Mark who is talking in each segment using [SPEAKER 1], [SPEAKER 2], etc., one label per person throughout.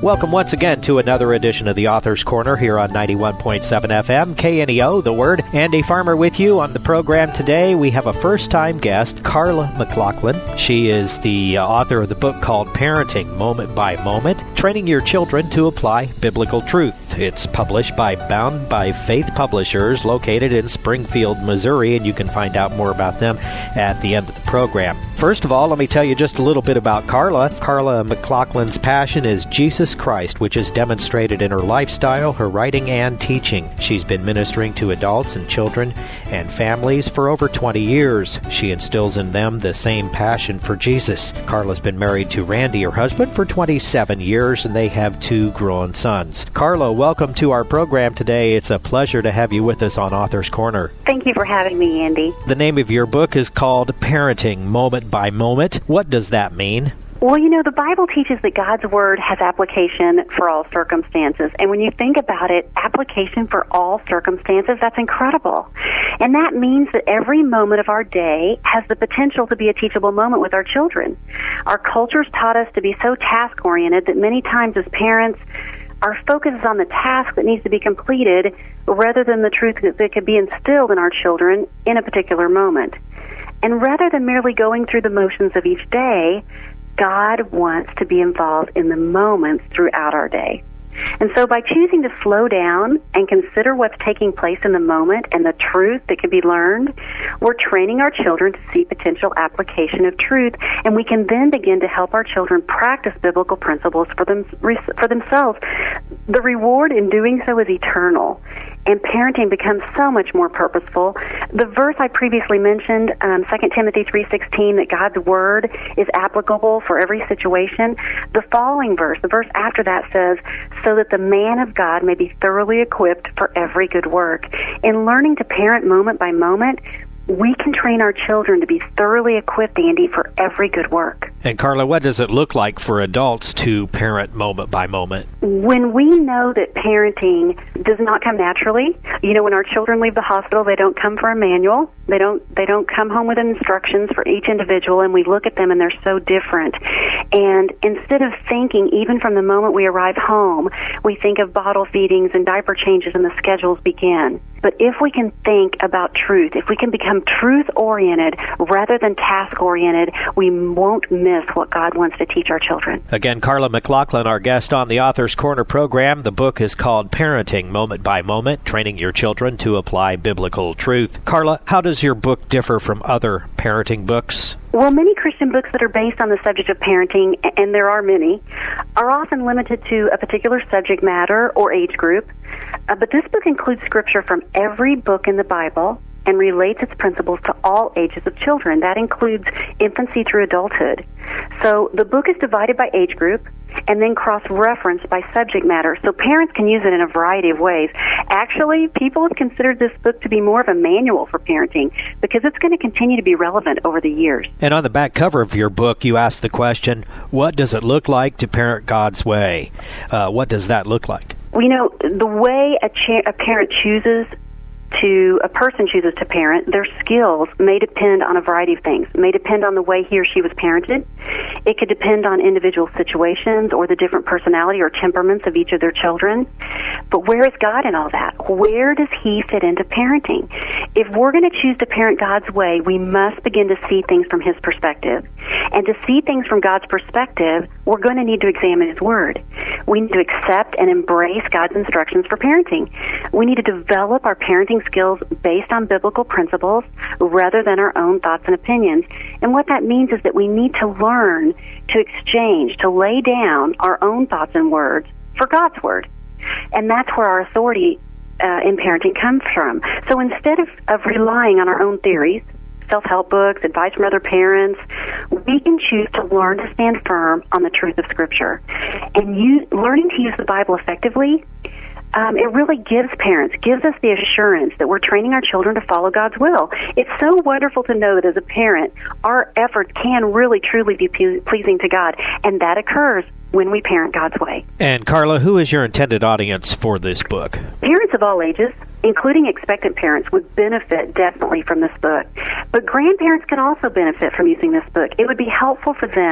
[SPEAKER 1] Welcome once again to another edition of the Author's Corner here on 91.7 FM, KNEO, The Word. Andy Farmer with you on the program today. We have a first-time guest, Carla McLaughlin. She is the author of the book called Parenting, Moment by Moment, Training Your Children to Apply Biblical Truth. It's published by Bound by Faith Publishers, located in Springfield, Missouri, and you can find out more about them at the end of the program. First of all, let me tell you just a little bit about Carla. Carla McLaughlin's passion is Jesus Christ, which is demonstrated in her lifestyle, her writing, and teaching. She's been ministering to adults and children and families for over 20 years. She instills in them the same passion for Jesus. Carla's been married to Randy, her husband, for 27 years, and they have 2 grown sons. Carla, welcome to our program today. It's a pleasure to have you with us on Author's Corner.
[SPEAKER 2] Thank you for having me, Andy.
[SPEAKER 1] The name of your book is called Parenting, Moment by Moment. What does that mean?
[SPEAKER 2] Well, the Bible teaches that God's Word has application for all circumstances. And when you think about it, application for all circumstances, that's incredible. And that means that every moment of our day has the potential to be a teachable moment with our children. Our culture's taught us to be so task-oriented that many times as parents, our focus is on the task that needs to be completed rather than the truth that could be instilled in our children in a particular moment. And rather than merely going through the motions of each day, God wants to be involved in the moments throughout our day. And so by choosing to slow down and consider what's taking place in the moment and the truth that can be learned, we're training our children to see potential application of truth, and we can then begin to help our children practice biblical principles for themselves. The reward in doing so is eternal, and parenting becomes so much more purposeful. The verse I previously mentioned, 2 Timothy 3:16, that God's Word is applicable for every situation. The following verse, the verse after that says, so that the man of God may be thoroughly equipped for every good work. In learning to parent moment by moment, we can train our children to be thoroughly equipped, Andy, for every good work.
[SPEAKER 1] And Carla, what does it look like for adults to parent moment by moment?
[SPEAKER 2] When we know that parenting does not come naturally, when our children leave the hospital, they don't come for a manual. They don't come home with instructions for each individual, and we look at them and they're so different. And instead of thinking, even from the moment we arrive home, we think of bottle feedings and diaper changes and the schedules begin. But if we can think about truth, if we can become truth-oriented rather than task-oriented, we won't miss what God wants to teach our children.
[SPEAKER 1] Again, Carla McLaughlin, our guest on the Author's Corner program. The book is called Parenting, Moment by Moment, Training Your Children to Apply Biblical Truth. Carla, how does your book differ from other parenting books?
[SPEAKER 2] Well, many Christian books that are based on the subject of parenting, and there are many, are often limited to a particular subject matter or age group. But this book includes scripture from every book in the Bible and relates its principles to all ages of children. That includes infancy through adulthood. So the book is divided by age group and then cross-referenced by subject matter, so parents can use it in a variety of ways. Actually, people have considered this book to be more of a manual for parenting because it's going to continue to be relevant over the years.
[SPEAKER 1] And on the back cover of your book, you ask the question, what does it look like to parent God's way? What does that look like?
[SPEAKER 2] Well, the way a person chooses to parent, their skills may depend on a variety of things. It may depend on the way he or she was parented. It could depend on individual situations or the different personality or temperaments of each of their children. But where is God in all that? Where does He fit into parenting? If we're going to choose to parent God's way, we must begin to see things from His perspective. And to see things from God's perspective, we're going to need to examine His Word. We need to accept and embrace God's instructions for parenting. We need to develop our parenting skills based on biblical principles rather than our own thoughts and opinions. And what that means is that we need to learn to exchange, to lay down our own thoughts and words for God's Word. And that's where our authority in parenting comes from. So instead of relying on our own theories, self-help books, advice from other parents, we can choose to learn to stand firm on the truth of Scripture. And learning to use the Bible effectively, it really gives us the assurance that we're training our children to follow God's will. It's so wonderful to know that as a parent, our efforts can really, truly be pleasing to God, and that occurs when we parent God's way.
[SPEAKER 1] And Carla, who is your intended audience for this book?
[SPEAKER 2] Parents of all ages, including expectant parents, would benefit definitely from this book. But grandparents can also benefit from using this book. It would be helpful for them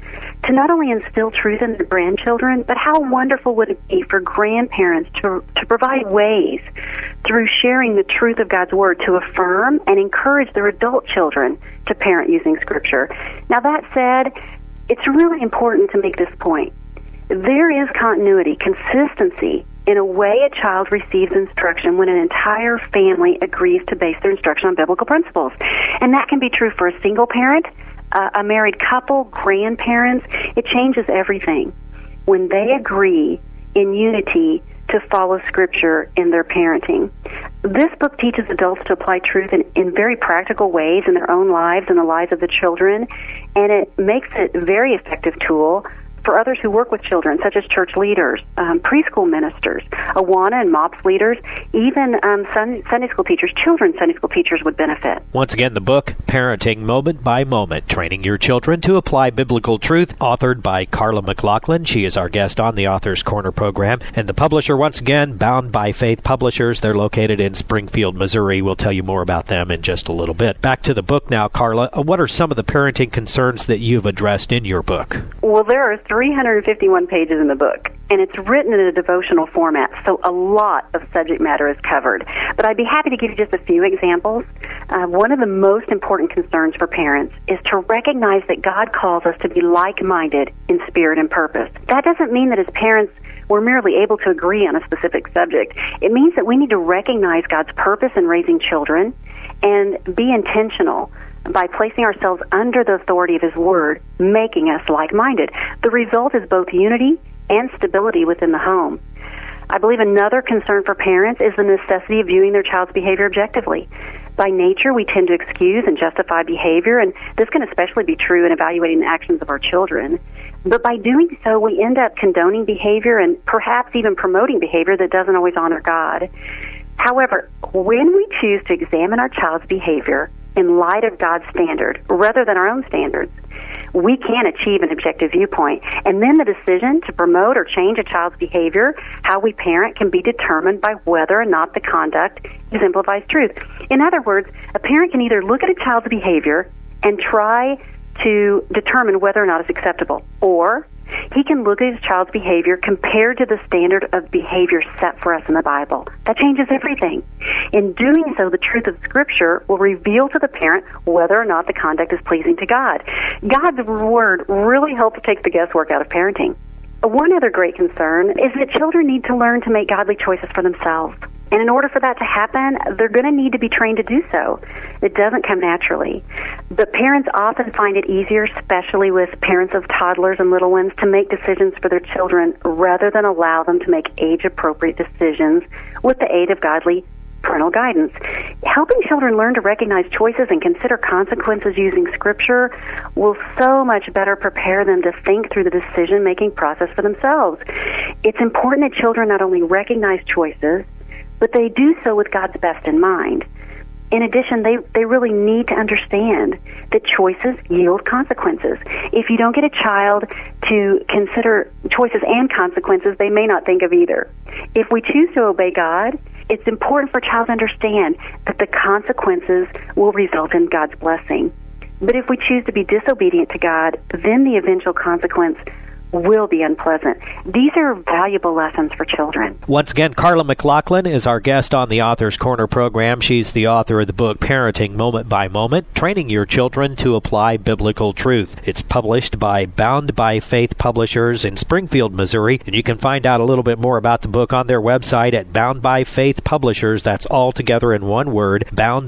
[SPEAKER 2] to not only instill truth in their grandchildren, but how wonderful would it be for grandparents to provide ways through sharing the truth of God's Word to affirm and encourage their adult children to parent using Scripture. Now, that said, it's really important to make this point. There is continuity, consistency in a way a child receives instruction when an entire family agrees to base their instruction on biblical principles. And that can be true for a single parent, a married couple, grandparents. It changes everything when they agree in unity to follow Scripture in their parenting. This book teaches adults to apply truth in very practical ways in their own lives and the lives of the children, and it makes it a very effective tool for others who work with children, such as church leaders, preschool ministers, Awana and MOPS leaders, even Sunday school teachers, children's Sunday school teachers would benefit.
[SPEAKER 1] Once again, the book, Parenting Moment by Moment, Training Your Children to Apply Biblical Truth, authored by Carla McLaughlin. She is our guest on the Author's Corner program. And the publisher, once again, Bound by Faith Publishers. They're located in Springfield, Missouri. We'll tell you more about them in just a little bit. Back to the book now, Carla. What are some of the parenting concerns that you've addressed in your book?
[SPEAKER 2] Well, there are 351 pages in the book, and it's written in a devotional format, so a lot of subject matter is covered. But I'd be happy to give you just a few examples. One of the most important concerns for parents is to recognize that God calls us to be like-minded in spirit and purpose. That doesn't mean that as parents we're merely able to agree on a specific subject. It means that we need to recognize God's purpose in raising children and be intentional by placing ourselves under the authority of His Word, making us like-minded. The result is both unity and stability within the home. I believe another concern for parents is the necessity of viewing their child's behavior objectively. By nature, we tend to excuse and justify behavior, and this can especially be true in evaluating the actions of our children. But by doing so, we end up condoning behavior and perhaps even promoting behavior that doesn't always honor God. However, when we choose to examine our child's behavior in light of God's standard rather than our own standards, we can achieve an objective viewpoint. And then the decision to promote or change a child's behavior, how we parent, can be determined by whether or not the conduct exemplifies truth. In other words, a parent can either look at a child's behavior and try to determine whether or not it's acceptable, or he can look at his child's behavior compared to the standard of behavior set for us in the Bible. That changes everything. In doing so, the truth of Scripture will reveal to the parent whether or not the conduct is pleasing to God. God's Word really helps take the guesswork out of parenting. One other great concern is that children need to learn to make godly choices for themselves. And in order for that to happen, they're going to need to be trained to do so. It doesn't come naturally. But parents often find it easier, especially with parents of toddlers and little ones, to make decisions for their children rather than allow them to make age-appropriate decisions with the aid of godly parental guidance. Helping children learn to recognize choices and consider consequences using Scripture will so much better prepare them to think through the decision-making process for themselves. It's important that children not only recognize choices, but they do so with God's best in mind. In addition, they really need to understand that choices yield consequences. If you don't get a child to consider choices and consequences, they may not think of either. If we choose to obey God, it's important for a child to understand that the consequences will result in God's blessing. But if we choose to be disobedient to God, then the eventual consequence will be unpleasant. These are valuable lessons for children.
[SPEAKER 1] Once again, Carla McLaughlin is our guest on the Author's Corner program. She's the author of the book, Parenting Moment by Moment, Training Your Children to Apply Biblical Truth. It's published by Bound by Faith Publishers in Springfield, Missouri, and you can find out a little bit more about the book on their website at Bound by Faith Publishers. That's all together in one word,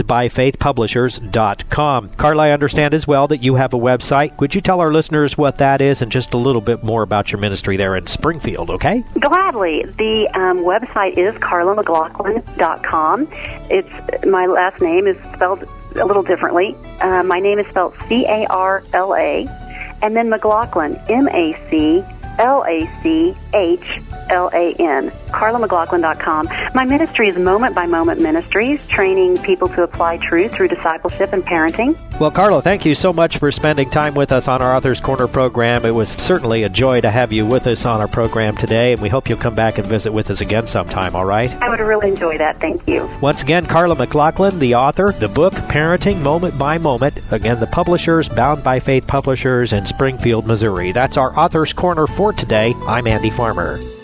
[SPEAKER 1] boundbyfaithpublishers.com. Carla, I understand as well that you have a website. Would you tell our listeners what that is and just a little bit more about your ministry there in Springfield, okay?
[SPEAKER 2] Gladly. The website is carlamclaughlin.com. My last name is spelled a little differently. My name is spelled C-A-R-L-A, and then McLaughlin, M-A-C-L-A-C-H CarlaMcLaughlin.com. My ministry is Moment by Moment Ministries, training people to apply truth through discipleship and parenting.
[SPEAKER 1] Well, Carla, thank you so much for spending time with us on our Author's Corner program. It was certainly a joy to have you with us on our program today, and we hope you'll come back and visit with us again sometime, all right?
[SPEAKER 2] I would really enjoy that. Thank you.
[SPEAKER 1] Once again, Carla McLaughlin, the author, the book Parenting Moment by Moment. Again, the publishers, Bound by Faith Publishers in Springfield, Missouri. That's our Author's Corner for today. I'm Andy Farmer.